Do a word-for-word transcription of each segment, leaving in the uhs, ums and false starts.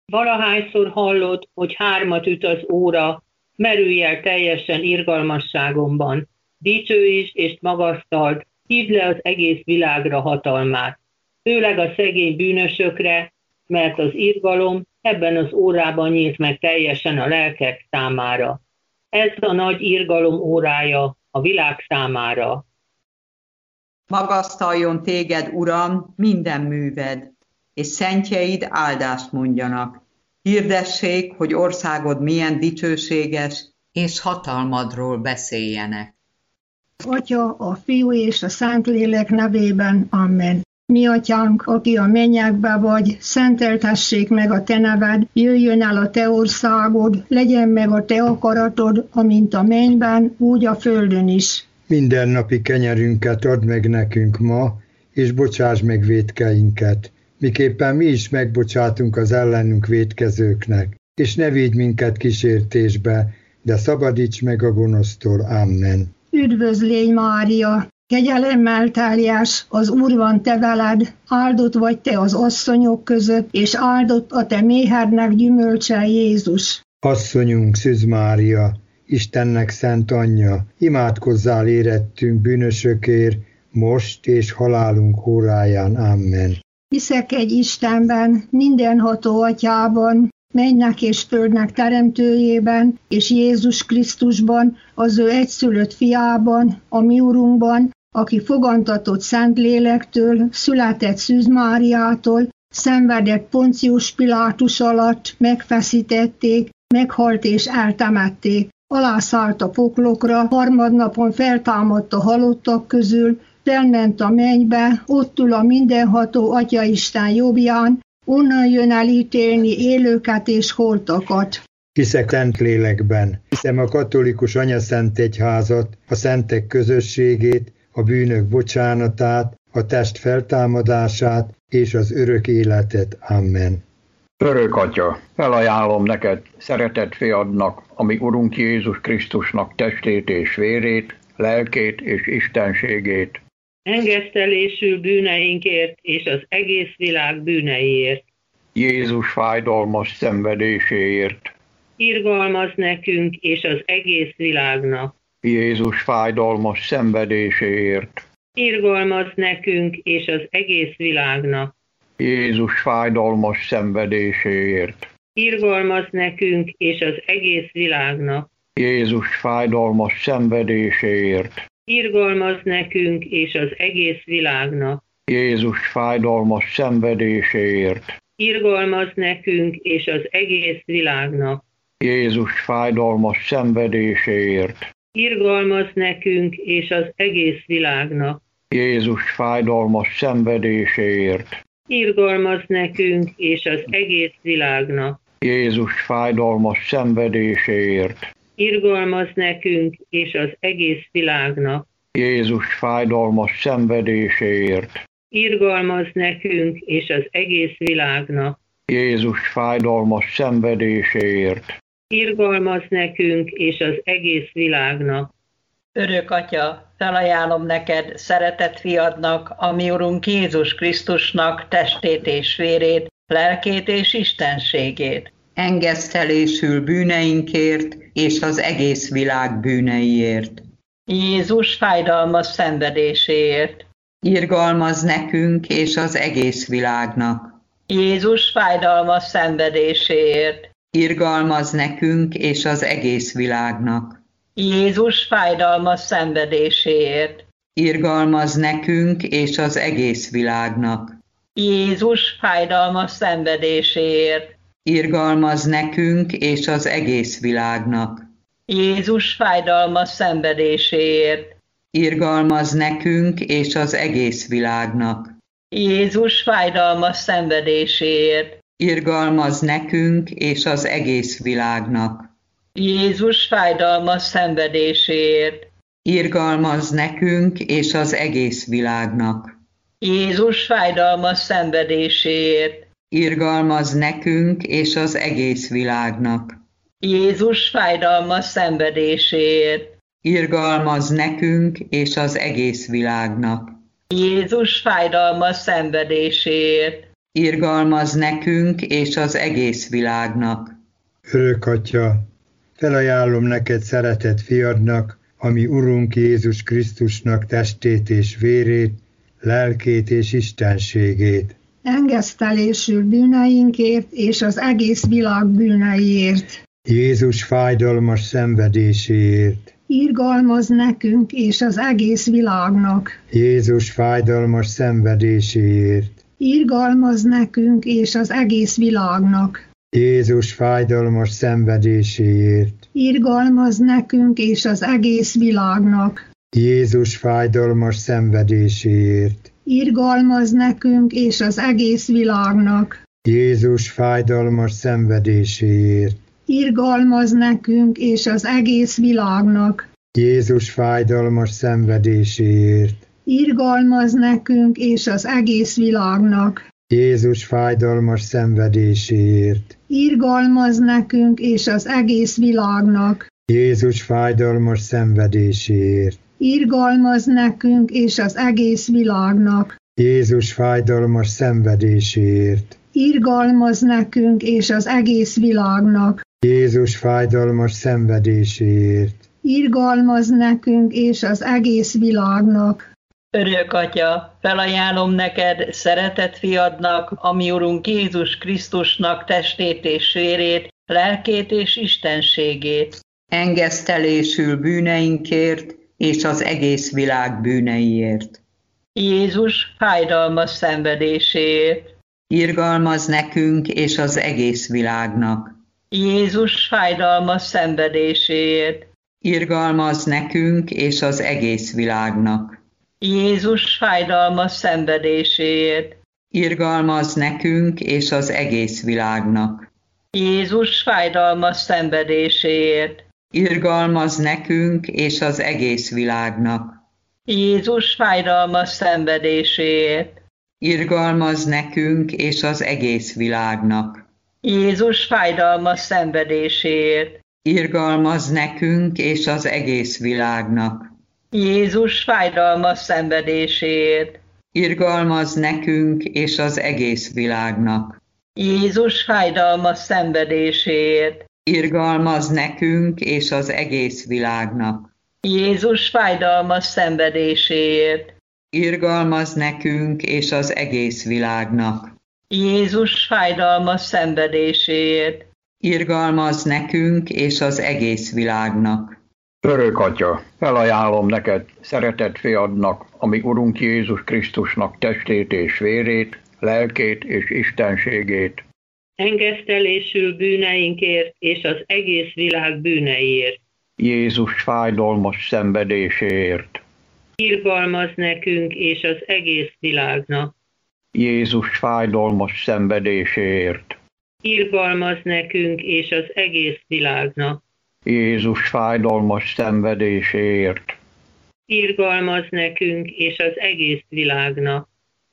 Valahányszor hallod, hogy hármat üt az óra, merülj el teljesen irgalmasságomban. Dicsőítsd és magasztald, hívd le az egész világra hatalmát. Főleg a szegény bűnösökre, mert az irgalom ebben az órában nyílt meg teljesen a lelkek számára. Ez a nagy irgalom órája a világ számára. Magasztaljon téged, Uram, minden műved, és szentjeid áldást mondjanak. Hirdessék, hogy országod milyen dicsőséges, és hatalmadról beszéljenek. Atya, a Fiú és a Szentlélek nevében, amen. Mi atyánk, aki a mennyekbe vagy, szenteltessék meg a te neved, jöjjön el a te országod, legyen meg a te akaratod, amint a mennyben, úgy a földön is. Mindennapi kenyerünket add meg nekünk ma, és bocsáss meg vétkeinket, miképpen mi is megbocsátunk az ellenünk vétkezőknek, és ne védj minket kísértésbe, de szabadíts meg a gonosztól. Amen. Üdvözlégy, Mária! Kegyelemmel teljes, az Úr van te veled, áldott vagy te az asszonyok között, és áldott a te méhednek gyümölcse, Jézus. Asszonyunk, Szűz Mária, Istennek szent anyja, imádkozzál érettünk bűnösökért, most és halálunk óráján. Amen. Hiszek egy Istenben, mindenható atyában, mennynek és földnek teremtőjében, és Jézus Krisztusban, az ő egyszülött fiában, a mi Urunkban, aki fogantatott Szentlélektől, született Szűz Máriától, szenvedett Poncius Pilátus alatt, megfeszítették, meghalt és eltemették. Alászállt a poklokra, harmadnapon feltámadt a halottak közül, felment a mennybe, ott ül a mindenható Atyaisten jobbján, onnan jön el ítélni élőket és holtakat. Hiszek Szentlélekben, hiszem a katolikus anyaszent egyházat, a szentek közösségét, a bűnök bocsánatát, a test feltámadását és az örök életet. Amen. Örök Atya, felajánlom neked szeretett fiadnak, ami Urunk Jézus Krisztusnak testét és vérét, lelkét és istenségét. Engesztelésül bűneinkért és az egész világ bűneiért. Jézus fájdalmas szenvedéséért. Irgalmaz nekünk és az egész világnak. Jézus fájdalmas szenvedéséért. Irgalmaz nekünk és az egész világnak. Jézus fájdalmas szenvedéséért. Irgalmaz nekünk és az egész világnak. Jézus fájdalmas szenvedéséért. Irgalmaz nekünk és az egész világnak. Jézus fájdalmas szenvedéséért. Irgalmaz nekünk és az egész világnak. Jézus fájdalmas szenvedéséért. Irgalmaz nekünk és az egész világnak. Jézus fájdalmas szenvedéséért. Irgalmaz nekünk és az egész világnak. Jézus fájdalmas szenvedéséért. Irgalmaz nekünk és az egész világnak. Jézus fájdalmas szenvedéséért. Irgalmaz nekünk és az egész világnak. Jézus fájdalmas szenvedéséért. Irgalmaz nekünk és az egész világnak. Örök Atya, felajánlom neked szeretett fiadnak, a mi Urunk Jézus Krisztusnak testét és vérét, lelkét és istenségét. Engesztelésül bűneinkért és az egész világ bűneiért. Jézus fájdalmas szenvedéséért. Irgalmaz nekünk és az egész világnak. Jézus fájdalmas szenvedéséért. Irgalmaz nekünk és az egész világnak. Jézus fájdalmas szenvedéséért. Irgalmaz nekünk és az egész világnak. Jézus fájdalmas szenvedéséért. Irgalmaz nekünk és az egész világnak. Jézus fájdalmas szenvedéséért. Irgalmaz nekünk és az egész világnak. Jézus fájdalmas szenvedéséért. Irgalmaz nekünk és az egész világnak. Jézus fájdalmas szenvedéséért. Irgalmaz nekünk és az egész világnak. Jézus fájdalmas szenvedéséért. Irgalmaz nekünk és az egész világnak. Jézus fájdalmas szenvedéséért. Irgalmaz nekünk és az egész világnak. Jézus fájdalmas szenvedéséért. irgalmazz nekünk és az egész világnak. Örök Atya, felajánlom neked szeretett fiadnak, ami Urunk Jézus Krisztusnak testét és vérét, lelkét és istenségét. Engesztelésül bűneinkért és az egész világ bűneiért. Jézus fájdalmas szenvedéséért. Irgalmazz nekünk és az egész világnak. Jézus fájdalmas szenvedéséért. Irgalmazz nekünk és az egész világnak. Jézus fájdalmas szenvedéséért. Irgalmazz nekünk és az egész világnak. Jézus fájdalmas szenvedéséért. Irgalmazz nekünk és az egész világnak. Jézus fájdalmas szenvedéséért. Irgalmazz nekünk és az egész világnak. Jézus fájdalmas szenvedéséért. Irgalmazz nekünk és az egész világnak. Jézus fájdalmas szenvedéséért. Irgalmazz nekünk és az egész világnak. Jézus fájdalmas szenvedéséért. Irgalmazz nekünk és az egész világnak. Jézus fájdalmas szenvedéséért. Irgalmazz nekünk és az egész világnak. Jézus fájdalmas szenvedéséért. Irgalmazz nekünk és az egész világnak. Örök Atya, felajánlom neked szeretett fiadnak, ami Urunk Jézus Krisztusnak testét és vérét, lelkét és istenségét. Engesztelésül bűneinkért és az egész világ bűneiért. Jézus fájdalmas szenvedéséért. Irgalmazz nekünk és az egész világnak. Jézus fájdalmas szenvedéséért. Irgalmazz nekünk és az egész világnak. Jézus fájdalmas szenvedéséért. Irgalmazz nekünk és az egész világnak. Jézus fájdalmas szenvedéséért. Irgalmazz nekünk és az egész világnak. Jézus fájdalmas szenvedéséért. Irgalmazz nekünk és az egész világnak. Jézus fájdalmas szenvedéséért. Irgalmazz nekünk és az egész világnak. Jézus fájdalmas szenvedéséért. Irgalmazz nekünk és az egész világnak. Jézus fájdalmas szenvedéséért. Irgalmazz nekünk és az egész világnak. Jézus fájdalmas szenvedéséért. Irgalmazz nekünk és az egész világnak. Jézus fájdalmas szenvedéséért. Irgalmazz nekünk és az egész világnak. Örök Atya, felajánlom neked szeretett fiadnak, ami Urunk Jézus Krisztusnak testét és vérét, lelkét és istenségét. Engesztelésül bűneinkért és az egész világ bűneiért. Jézus fájdalmas szenvedéséért. Irgalmazz nekünk és az egész világnak. Jézus fájdalmas szenvedéséért. Irgalmazz nekünk és az egész világnak. Jézus fájdalmas szenvedéséért. Irgalmazz nekünk és az egész világnak.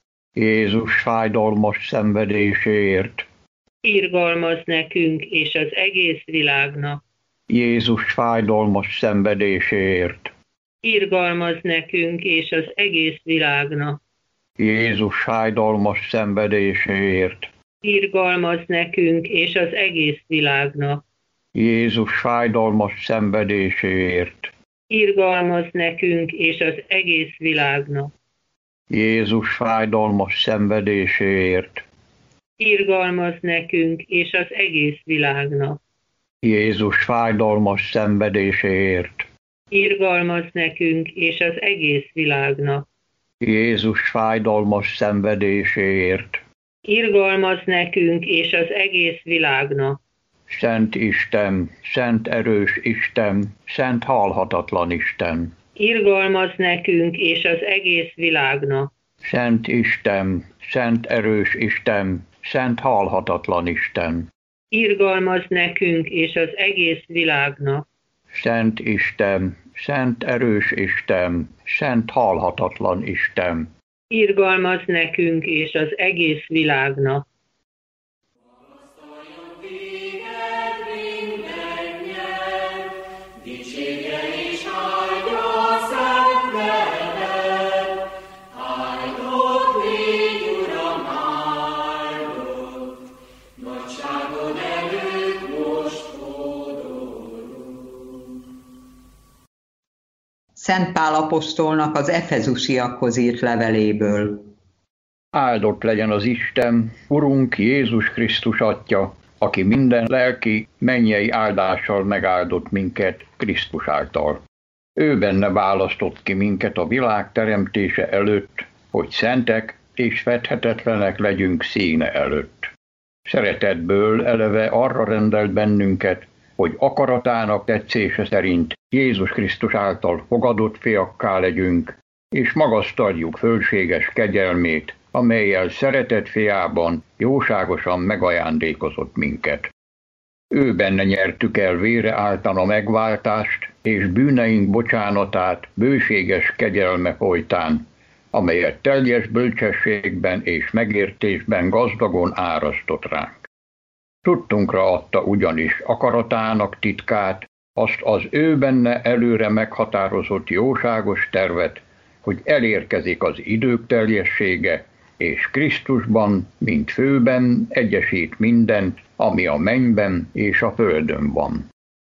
Jézus fájdalmas szenvedéséért. Irgalmazz nekünk és az egész világnak. Jézus fájdalmas szenvedéséért. Irgalmazz nekünk és az egész világnak. Jézus fájdalmas szenvedéséért. Irgalmazz nekünk és az egész világnak. Jézus fájdalmas szenvedéséért. Irgalmazz nekünk és az egész világnak. Jézus fájdalmas szenvedéséért. Irgalmazz nekünk és az egész világnak. Jézus fájdalmas szenvedéséért. Irgalmazz nekünk és az egész világnak. Jézus fájdalmas szenvedéséért. Irgalmazz nekünk és az egész világnak. Szent Isten, szent erős Isten, szent halhatatlan Isten. Irgalmazz nekünk és az egész világnak. Szent Isten, szent erős Isten, szent halhatatlan Isten. Irgalmazz nekünk és az egész világnak. Szent Isten, szent erős Isten, szent halhatatlan Isten. Irgalmazz nekünk és az egész világnak. Szent Pál apostolnak az efezusiakhoz írt leveléből. Áldott legyen az Isten, Urunk Jézus Krisztus Atya, aki minden lelki, mennyei áldással megáldott minket Krisztus által. Ő benne választott ki minket a világ teremtése előtt, hogy szentek és fedhetetlenek legyünk színe előtt. Szeretetből eleve arra rendelt bennünket, hogy akaratának tetszése szerint Jézus Krisztus által fogadott fiakká legyünk, és magasztaljuk fölséges kegyelmét, amellyel szeretett fiában jóságosan megajándékozott minket. Ő benne nyertük el vére által a megváltást, és bűneink bocsánatát bőséges kegyelme folytán, amelyet teljes bölcsességben és megértésben gazdagon árasztott ránk. Tudtunkra adta ugyanis akaratának titkát, azt az ő benne előre meghatározott jóságos tervet, hogy elérkezik az idők teljessége, és Krisztusban, mint főben egyesít mindent, ami a mennyben és a földön van.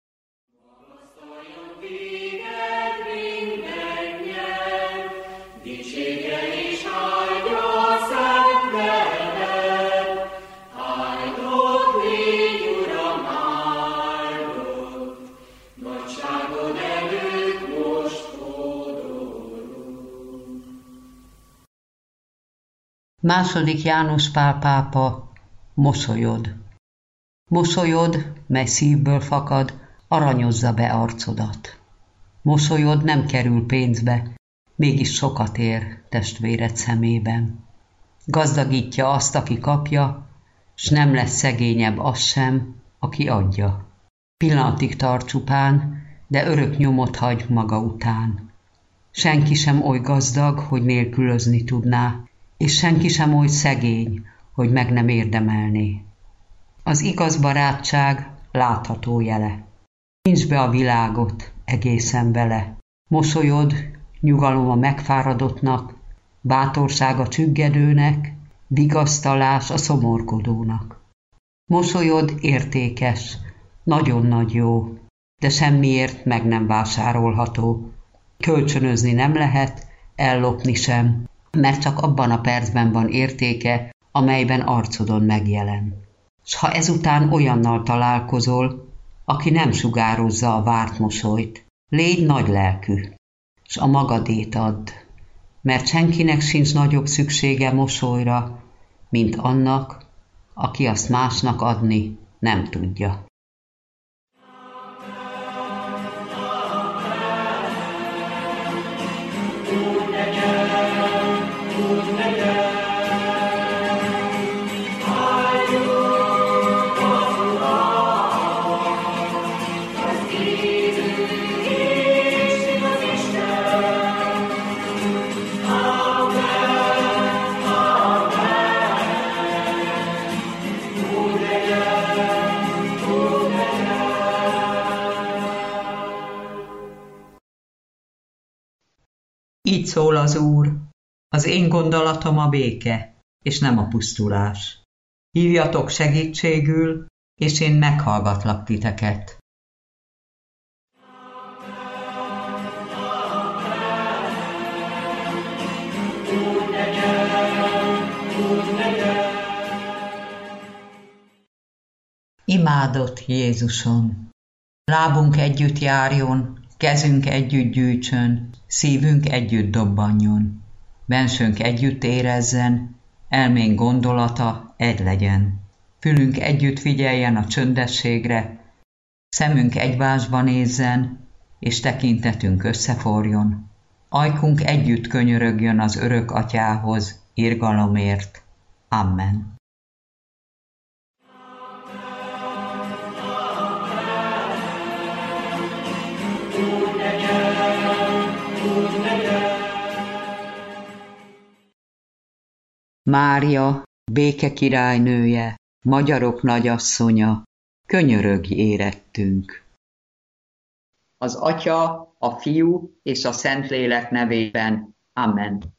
Második János Pál pápa, mosolyod. Mosolyod, mely szívből fakad, aranyozza be arcodat. Mosolyod nem kerül pénzbe, mégis sokat ér testvéred szemében. Gazdagítja azt, aki kapja, s nem lesz szegényebb az sem, aki adja. Pillanatig tart csupán, de örök nyomot hagy maga után. Senki sem oly gazdag, hogy nélkülözni tudná, és senki sem oly szegény, hogy meg nem érdemelné. Az igaz barátság látható jele. Nincs be a világot egészen vele. Mosolyod, nyugalom a megfáradottnak, bátorság a csüggedőnek, vigasztalás a szomorkodónak. Mosolyod értékes, nagyon nagy jó, de semmiért meg nem vásárolható. Kölcsönözni nem lehet, ellopni sem, mert csak abban a percben van értéke, amelyben arcodon megjelen. S ha ezután olyannal találkozol, aki nem sugározza a várt mosolyt, légy nagy lelkű, s a magadét add, mert senkinek sincs nagyobb szüksége mosolyra, mint annak, aki azt másnak adni nem tudja. Így szól az Úr, az én gondolatom a béke, és nem a pusztulás. Hívjatok segítségül, és én meghallgatlak titeket. Imádott Jézuson! Lábunk együtt járjon, kezünk együtt gyűjtsön, szívünk együtt dobbanjon, bensőnk együtt érezzen, elménk gondolata egy legyen. Fülünk együtt figyeljen a csöndességre, szemünk egymásba nézzen, és tekintetünk összeforjon. Ajkunk együtt könyörögjön az örök Atyához, irgalomért. Amen. Mária, béke királynője, magyarok nagyasszonya, könyörögj érettünk. Az Atya, a Fiú és a Szentlélek nevében. Amen.